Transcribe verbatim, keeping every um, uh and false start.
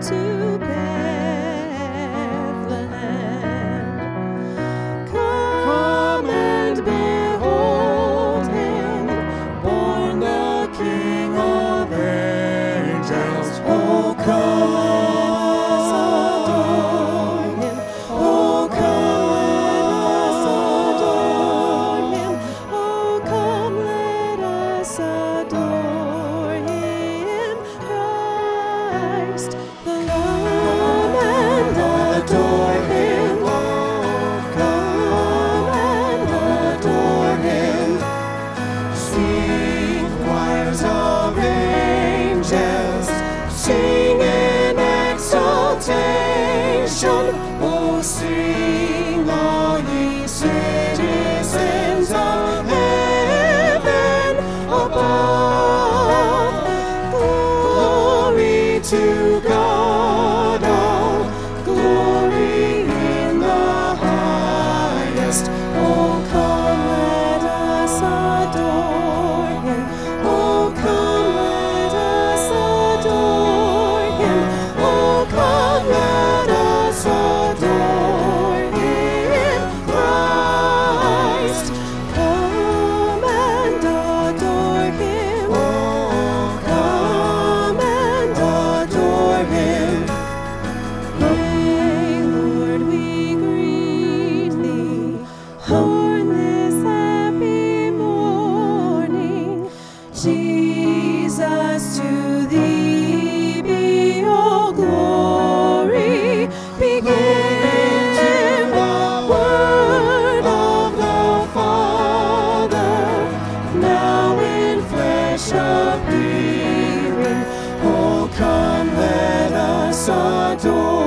to Bethlehem. Come and behold him, born the King of angels. Oh, come, let us adore him. Oh, come, let us adore him. Oh, come, let us adore him. Christ the Lord, and adore him. Come and adore him. Sing, choirs of angels, sing in exaltation. Oh, sing, all ye citizens of heaven above. Glory to God, all glory in the highest. Oh, come, let us adore him. Oh, come, let us adore him. Oh, come, let us adore him. Christ, come and adore him. Oh, come and adore him. Yea, Lord, we greet thee on this happy morning. Jesus, to thee be all glory. Begin the word of the Father, now in flesh appearing. Oh, come, let us adore